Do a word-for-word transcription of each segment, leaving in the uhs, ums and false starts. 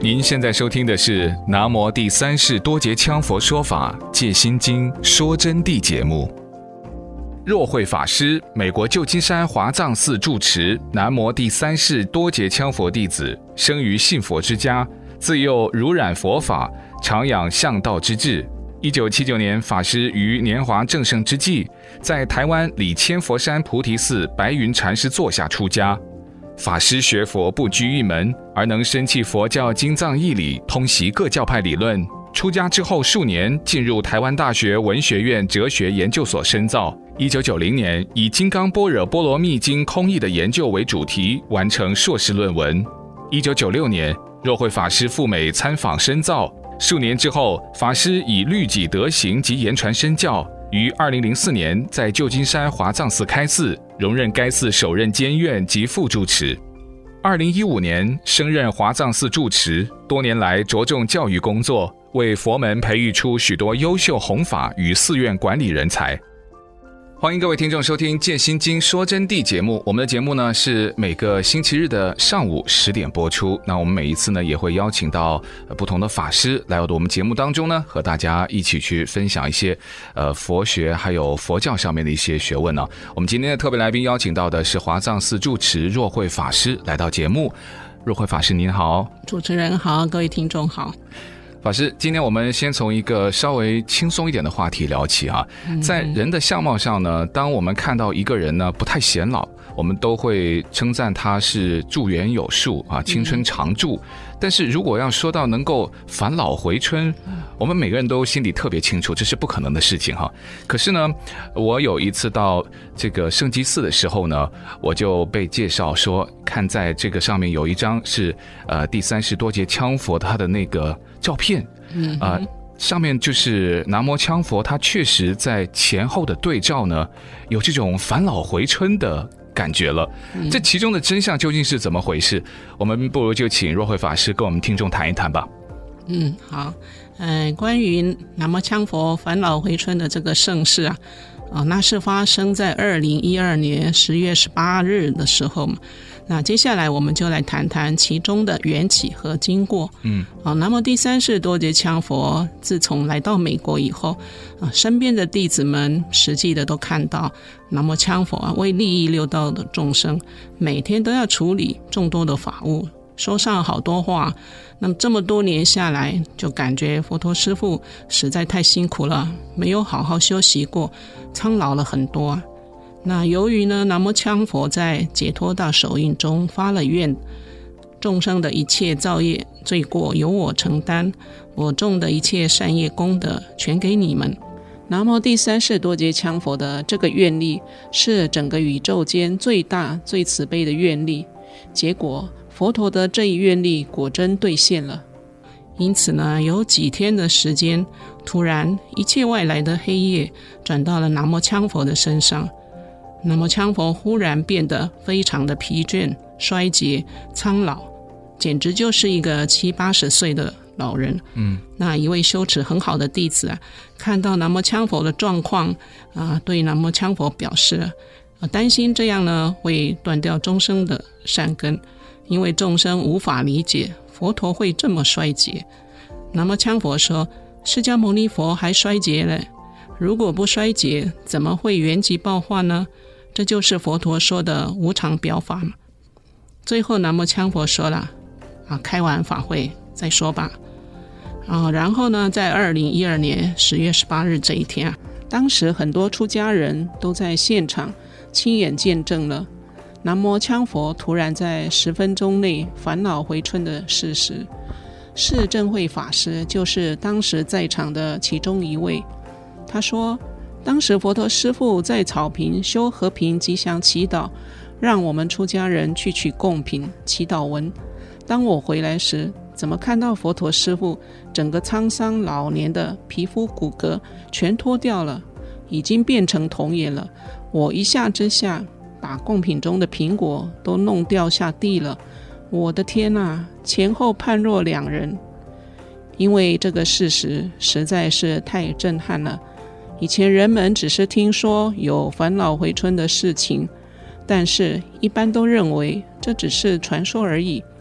您现在收听的是南无第三世多杰羌佛说法戒心经说真谛节目。若慧法师，美国旧金山华藏寺住持，南无第三世多杰羌佛弟子，生于信佛之家，自幼濡染佛法，常养向道之志。一九七九年，法师于年华正盛之际，在台湾里千佛山菩提寺白云禅师座下出家。法师学佛不拘一门，而能深契佛教经藏义理，通习各教派理论。出家之后数年，进入台湾大学文学院哲学研究所深造。一九九零年，以《金刚般若波罗蜜经》空义的研究为主题，完成硕士论文。一九九六年，若慧法师赴美参访深造。数年之后，法师以律己德行及言传身教，于二零零四年在旧金山华藏寺开寺，荣任该寺首任监院及副住持。二零一五年升任华藏寺住持，多年来着重教育工作，为佛门培育出许多优秀弘法与寺院管理人才。欢迎各位听众收听戒心经说真谛节目。我们的节目呢是每个星期日的上午十点播出。那我们每一次呢也会邀请到不同的法师来到我们节目当中呢，和大家一起去分享一些呃佛学还有佛教上面的一些学问呢。我们今天的特别来宾邀请到的是华藏寺住持若慧法师来到节目。若慧法师您好。 主持人好，各位听众好。 法师，今天我们先从一个稍微轻松一点的话题聊起啊。在人的相貌上呢，当我们看到一个人呢不太显老，我们都会称赞他是驻颜有术啊，青春常驻。但是如果要说到能够返老回春，我们每个人都心里特别清楚，这是不可能的事情哈。可是呢，我有一次到这个圣基寺的时候呢，我就被介绍说，看在这个上面有一张是呃第三世多杰羌佛他的那个照片，嗯啊、呃，上面就是南无羌佛，他确实在前后的对照呢，有这种返老回春的感觉了。这其中的真相究竟是怎么回事？我们不如就请若慧法师跟我们听众谈一谈吧。 嗯，好，呃，关于南无羌佛返老回春的这个盛事啊，啊、呃，那是发生在二零一二年十月十八日的时候嘛。那接下来我们就来谈谈其中的缘起和经过。嗯，啊，南无第三世多杰羌佛自从来到美国以后，啊，身边的弟子们实际的都看到南无羌佛啊，为利益六道的众生，每天都要处理众多的法务，说上好多话。那么这么多年下来，就感觉佛陀师父实在太辛苦了，没有好好休息过，苍老了很多啊。那由于呢，南无羌佛在解脱大手印中发了愿，众生的一切造业罪过由我承担，我种的一切善业功德全给你们。南无第三世多杰羌佛的这个愿力是整个宇宙间最大最慈悲的愿力，结果佛陀的这一愿力果真兑现了。因此呢，有几天的时间，突然一切外来的黑夜转到了南无羌佛的身上。南无羌佛忽然变得非常的疲倦、衰竭、苍老，简直就是一个七八十岁的老人。嗯，那一位修持很好的弟子啊，看到南无羌佛的状况啊，对南无羌佛表示、啊、担心这样呢会断掉众生的善根，因为众生无法理解佛陀会这么衰竭。南无羌佛说，释迦牟尼佛还衰竭了，如果不衰竭，怎么会原极报化呢？这就是佛陀说的无常表法嘛。最后南无羌佛说了啊，开完法会再说吧。啊，然后呢，在二零一二年十月十八日这一天啊，当时很多出家人都在现场亲眼见证了南无羌佛突然在十分钟内返老回春的事实。释正慧法师就是当时在场的其中一位。他说，当时佛陀师父在草坪修和平吉祥祈祷，让我们出家人去取贡品祈祷文。当我回来时，怎么看到佛陀师父整个沧桑老年的皮肤骨骼全脱掉了，已经变成童颜了。我一下之下把贡品中的苹果都弄掉下地了，我的天啊，前后判若两人。因为这个事实实在是太震撼了。以前人们只是听说有返老回春的事情，但是一般都认为这只是传说而已。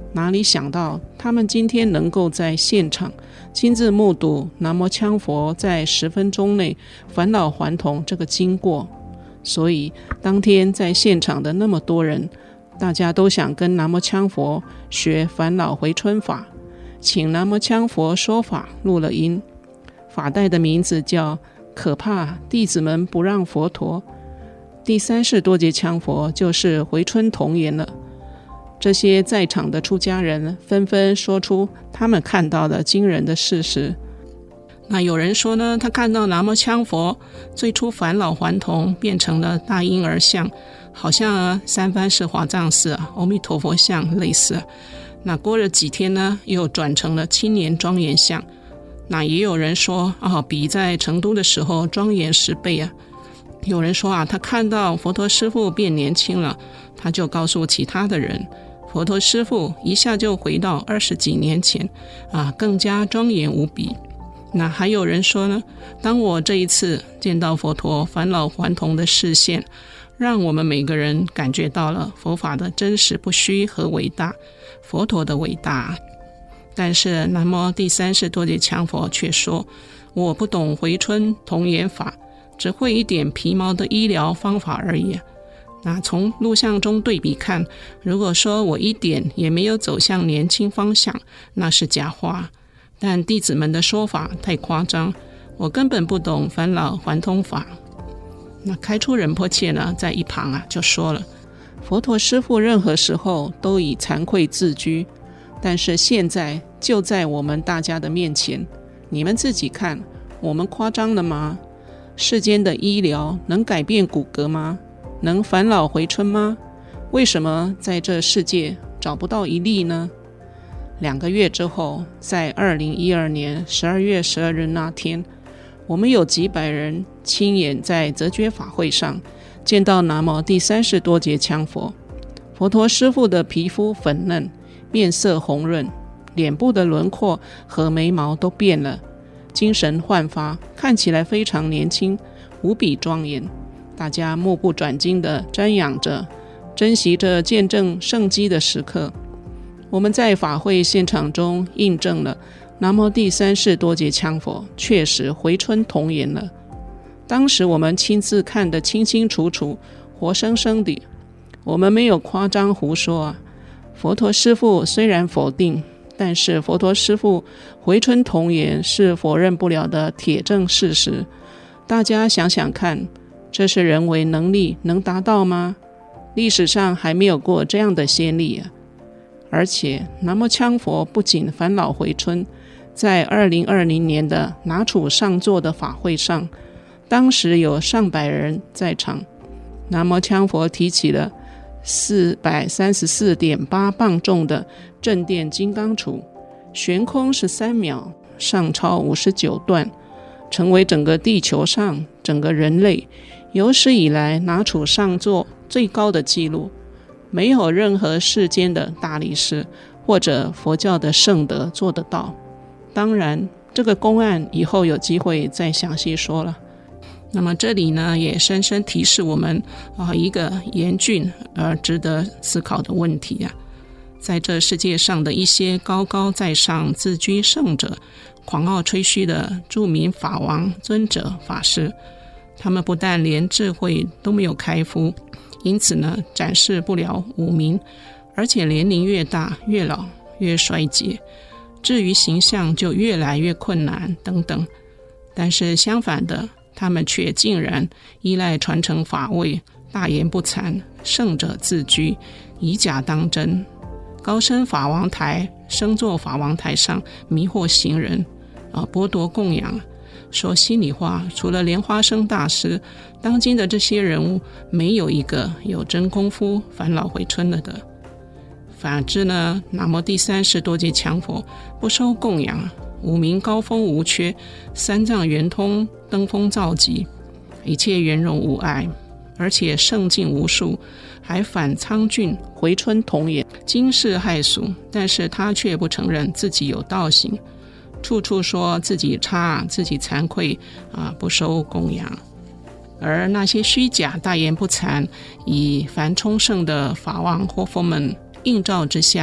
哪里想到他们今天能够在现场亲自目睹南无羌佛在十分钟内返老还童这个经过，所以当天在现场的那么多人，大家都想跟南无羌佛学返老回春法，请南无羌佛说法录了音，法带的名字叫可怕弟子们不让佛陀，第三世多杰羌佛就是回春童颜了。这些在场的出家人纷纷说出他们看到的惊人的事实。那有人说呢，他看到南无羌佛最初返老还童变成了大婴儿像，好像、啊、三藩市华藏寺、啊、阿弥陀佛像类似。那过了几天呢，又转成了青年庄严像。那也有人说啊，比在成都的时候庄严十倍啊。有人说啊，他看到佛陀师父变年轻了，他就告诉其他的人，佛陀师父一下就回到二十几年前啊，更加庄严无比。那还有人说呢，当我这一次见到佛陀返老还童的视线，让我们每个人感觉到了佛法的真实不虚和伟大，佛陀的伟大。但是南无第三世多杰羌佛却说，我不懂回春童颜法，只会一点皮毛的医疗方法而已。那从录像中对比看，如果说我一点也没有走向年轻方向，那是假话。但弟子们的说法太夸张，我根本不懂返老还童法。那开初仁波切呢，在一旁啊就说了，佛陀师父任何时候都以惭愧自居，但是现在就在我们大家的面前，你们自己看，我们夸张了吗？世间的医疗能改变骨骼吗？能返老回春吗？为什么在这世界找不到一例呢？两个月之后，在二零一二年十二月十二日那天，我们有几百人亲眼在泽觉法会上见到南无第三世多杰羌佛。佛陀师父的皮肤粉嫩，面色红润，脸部的轮廓和眉毛都变了，精神焕发，看起来非常年轻，无比庄严。大家目不转睛地瞻仰着，珍惜着见证圣迹的时刻。我们在法会现场中印证了南无第三世多杰羌佛确实回春童颜了。当时我们亲自看得清清楚楚，活生生的，我们没有夸张胡说啊。佛陀师父虽然否定，但是佛陀师父回春童颜是否认不了的铁证事实。大家想想看，这是人为能力能达到吗？历史上还没有过这样的先例啊。而且南无羌佛不仅返老回春，在二零二零年的拿处上座的法会上，当时有上百人在场，南无羌佛提起了四百三十四点八磅重的正殿金刚杵，悬空十三秒，上超五十九段，成为整个地球上整个人类有史以来拿处上座最高的纪录。没有任何世间的大力士或者佛教的圣德做得到。当然这个公案以后有机会再详细说了。那么这里呢，也深深提示我们啊一个严峻而值得思考的问题啊。在这世界上的一些高高在上自居圣者，狂傲吹嘘的著名法王尊者法师，他们不但连智慧都没有开敷，因此呢，展示不了武名，而且年龄越大越老越衰竭，至于形象就越来越困难等等。但是相反的，他们却竟然依赖传承法位，大言不惭，圣者自居，以假当真，高升法王台，升坐法王台上迷惑行人啊，剥夺供养。说心里话，除了莲花生大师，当今的这些人物没有一个有真功夫返老回春了的。反之呢，南无第三世多杰羌佛不收供养，五明高峰无缺，三藏圆通，登峰造极，一切圆融无碍，而且圣境无数，还反苍峻回春童颜，惊世骇俗，但是他却不承认自己有道行，处处说自己差，自己惭愧啊，不收供养。而那些虚假大言不惭，以凡充盛的法王活佛们映照之下，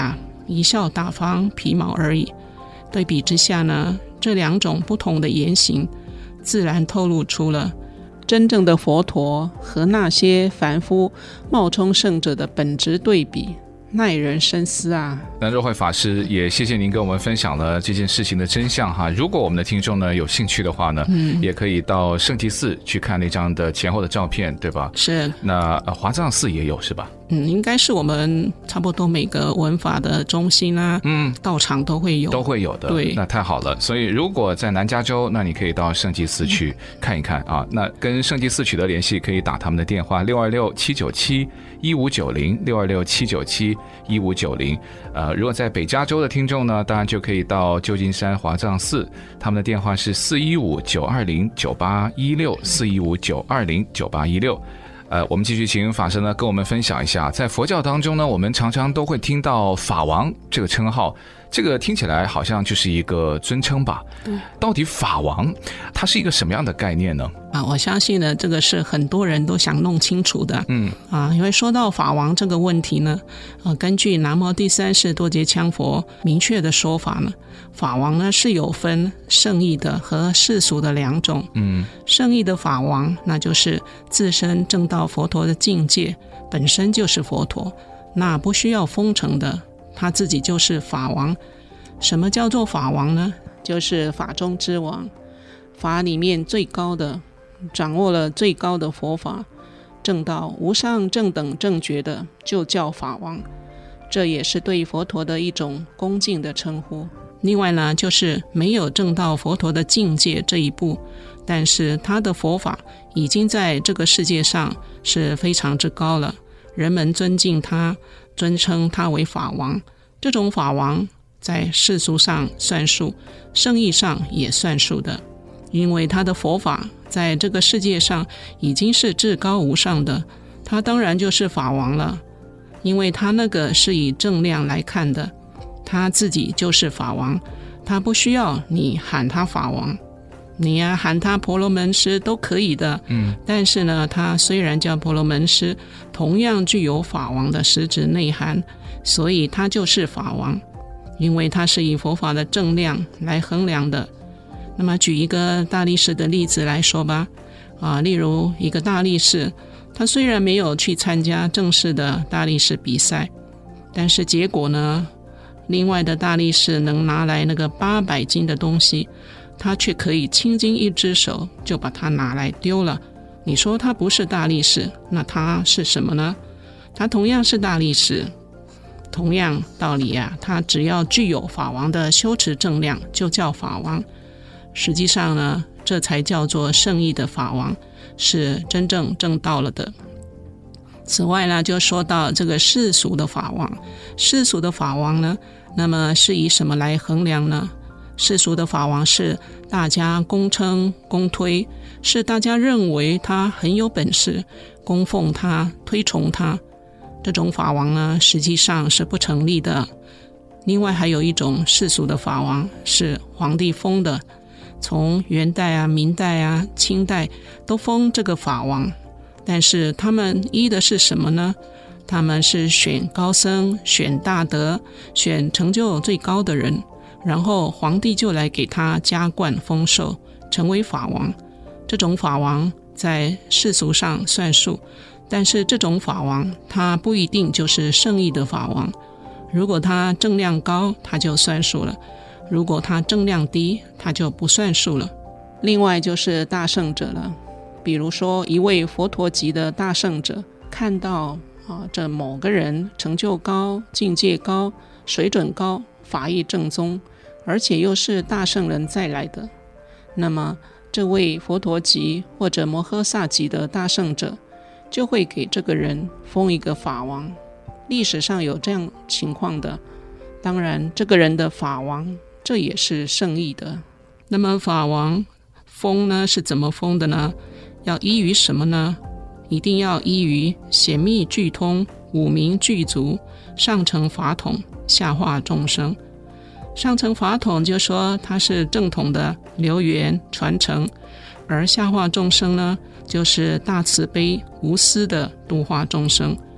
贻笑大方，皮毛而已。对比之下呢，这两种不同的言行自然透露出了真正的佛陀和那些凡夫冒充圣者的本质对比，耐人深思啊。 那若慧法师也谢谢您跟我们分享了这件事情的真相哈。如果我们的听众呢有兴趣的话呢，嗯，也可以到圣济寺去看那张的前后的照片，对吧？ 是。 那、呃、华藏寺也有是吧？ 嗯，应该是我们差不多每个文法的中心啊，嗯，道场都会有， 都会有的。对，那太好了。所以如果在南加州，那你可以到圣济寺去看一看啊。那跟圣济寺取得联系，可以打他们的电话六二六七九七一五九零六二六七九七一五九零。呃，如果在北加州的听众呢，当然就可以到旧金山华藏寺，他们的电话是四一五九二零九八一六四一五九二零九八一六。呃，我们继续请法师呢跟我们分享一下，在佛教当中呢，我们常常都会听到法王这个称号，这个听起来好像就是一个尊称吧？嗯，到底法王它是一个什么样的概念呢？ 啊，我相信呢，这个是很多人都想弄清楚的。嗯，啊，因为说到法王这个问题呢，呃，根据南无第三世多杰羌佛明确的说法呢，法王呢是有分圣意的和世俗的两种。嗯，圣意的法王，那就是自身证到佛陀的境界，本身就是佛陀，那不需要封承的，他自己就是法王。什么叫做法王呢？就是法中之王，法里面最高的，掌握了最高的佛法，证到无上正等正觉的，就叫法王。这也是对佛陀的一种恭敬的称呼。另外呢，就是没有证到佛陀的境界这一步，但是他的佛法已经在这个世界上是非常之高了，人们尊敬他，尊称他为法王。这种法王在世俗上算数，圣意上也算数的，因为他的佛法在这个世界上已经是至高无上的，他当然就是法王了，因为他那个是以正量来看的，他自己就是法王，他不需要你喊他法王，你呀、啊、喊他婆罗门师都可以的。嗯，但是呢，他虽然叫婆罗门师，同样具有法王的实质内涵，所以他就是法王，因为他是以佛法的正量来衡量的。那么举一个大力士的例子来说吧，啊，例如一个大力士，他虽然没有去参加正式的大力士比赛，但是结果呢，另外的大力士能拿来那个八百斤的东西，他却可以轻轻一只手就把它拿来丢了。你说他不是大力士，那他是什么呢？他同样是大力士，同样道理啊，他只要具有法王的修持正量，就叫法王。实际上呢，这才叫做圣意的法王，是真正证到了的。此外呢，就说到这个世俗的法王，世俗的法王呢，那么是以什么来衡量呢？世俗的法王是大家恭称恭推，是大家认为他很有本事，供奉他，推崇他。这种法王呢，实际上是不成立的。另外还有一种世俗的法王是皇帝封的，从元代啊、明代啊、清代都封这个法王，但是他们依的是什么呢？他们是选高僧，选大德，选成就最高的人，然后皇帝就来给他加冠封授，成为法王。这种法王在世俗上算数，但是这种法王他不一定就是圣意的法王。如果他正量高，他就算数了；如果他正量低，他就不算数了。另外就是大圣者了，比如说一位佛陀级的大圣者，看到啊，这某个人成就高、境界高、水准高、法义正宗，而且又是大圣人再来的，那么这位佛陀级或者摩诃萨级的大圣者就会给这个人封一个法王。历史上有这样情况的，当然这个人的法王这也是圣意的。那么法王封呢是怎么封的呢？要依于什么呢？一定要依于显密具通，五明具足，上乘法统，下化众生。上乘法统就说它是正统的流源传承，而下化众生呢，就是大慈悲无私的度化众生。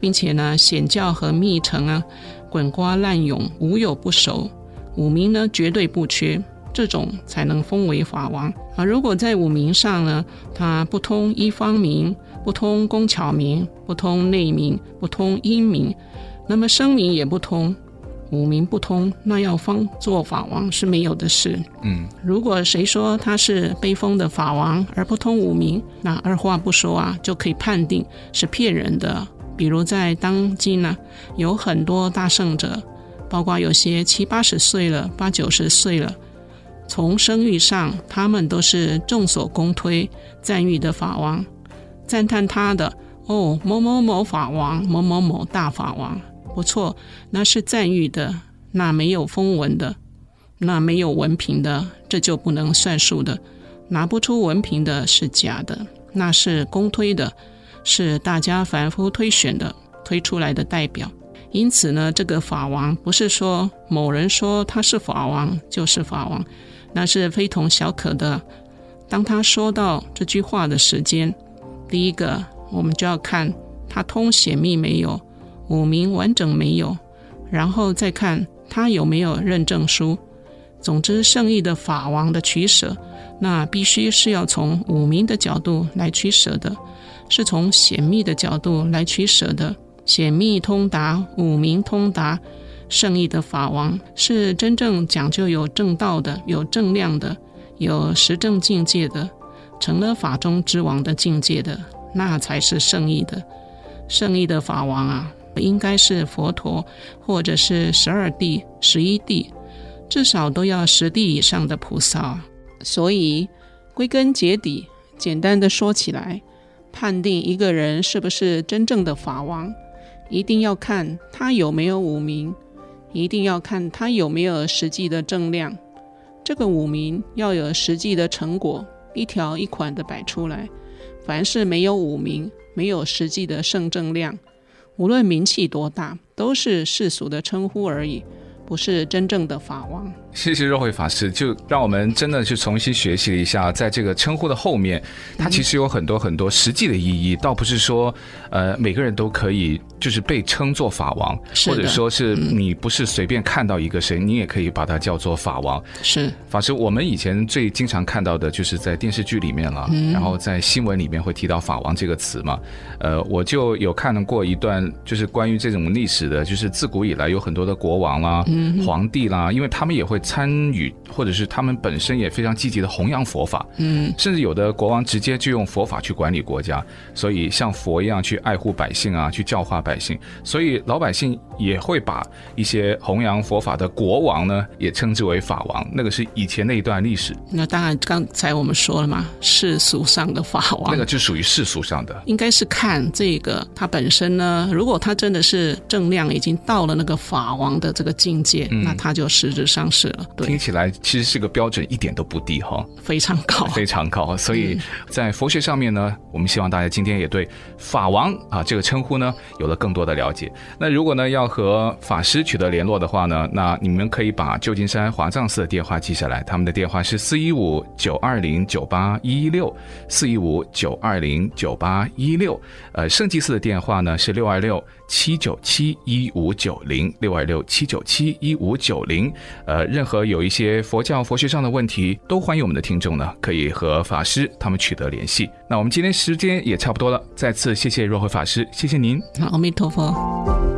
并且呢显教和密乘啊滚瓜烂涌，无有不熟，五名呢绝对不缺，这种才能封为法王啊。如果在五名上呢，他不通一方名，不通工巧名，不通内名，不通音名，那么声名也不通，五名不通，那要封做法王是没有的事。嗯，如果谁说他是被封的法王而不通五名，那二话不说啊，就可以判定是骗人的。比如在当今呢、啊，有很多大圣者，包括有些七八十岁了，八九十岁了，从声誉上，他们都是众所公推赞誉的法王，赞叹他的哦某某某法王，某某某大法王，不错，那是赞誉的，那没有封文的，那没有文凭的，这就不能算数的，拿不出文凭的是假的，那是公推的，是大家反复推选的，推出来的代表。因此呢，这个法王不是说某人说他是法王就是法王，那是非同小可的。当他说到这句话的时间，第一个我们就要看他通显密没有，五名完整没有，然后再看他有没有认证书。总之，圣意的法王的取舍，那必须是要从五名的角度来取舍的，是从显密的角度来取舍的。显密通达，五名通达，圣意的法王是真正讲究有正道的，有正量的，有实证境界的，成了法中之王的境界的，那才是圣意的。圣意的法王啊，应该是佛陀或者是十二地、十一地，至少都要十地以上的菩萨。所以归根结底，简单的说起来，判定一个人是不是真正的法王，一定要看他有没有五名，一定要看他有没有实际的正量。这个五名要有实际的成果，一条一款的摆出来。凡是没有五名，没有实际的圣正量，无论名气多大，都是世俗的称呼而已，不是真正的法王。 谢谢若慧法师，就让我们真的去重新学习了一下，在这个称呼的后面，它其实有很多很多实际的意义，倒不是说呃每个人都可以就是被称作法王，或者说是你不是随便看到一个谁、嗯、你也可以把它叫做法王。 是法师，我们以前最经常看到的就是在电视剧里面了、嗯、然后在新闻里面会提到法王这个词嘛。呃，我就有看过一段就是关于这种历史的，就是自古以来有很多的国王啦、嗯、皇帝啦，因为他们也会参与，或者是他们本身也非常积极的弘扬佛法，嗯，甚至有的国王直接就用佛法去管理国家，所以像佛一样去爱护百姓啊，去教化百姓，所以老百姓也会把一些弘扬佛法的国王呢，也称之为法王，那个是以前那一段历史。 那当然，刚才我们说了嘛，世俗上的法王， 那个就属于世俗上的， 应该是看这个他本身呢，如果他真的是正量已经到了那个法王的这个境界，嗯、那他就实质上是了。对， 听起来其实是个标准一点都不低哈， 非常高， 非常高。所以在佛学上面呢，我们希望大家今天也对法王啊这个称呼呢有了更多的了解。那如果呢要和法师取得联络的话呢，那你们可以把旧金山华藏寺的电话记下来，他们的电话是四一五九二零九八一六，四一五九二零九八一六。呃，圣济寺的电话呢是六二六七九七一五九零，六二六七九七一五九零。呃，任何有一些佛教佛学上的问题，都欢迎我们的听众呢可以和法师他们取得联系。那我们今天时间也差不多了，再次谢谢若慧法师，谢谢您。 阿弥陀佛。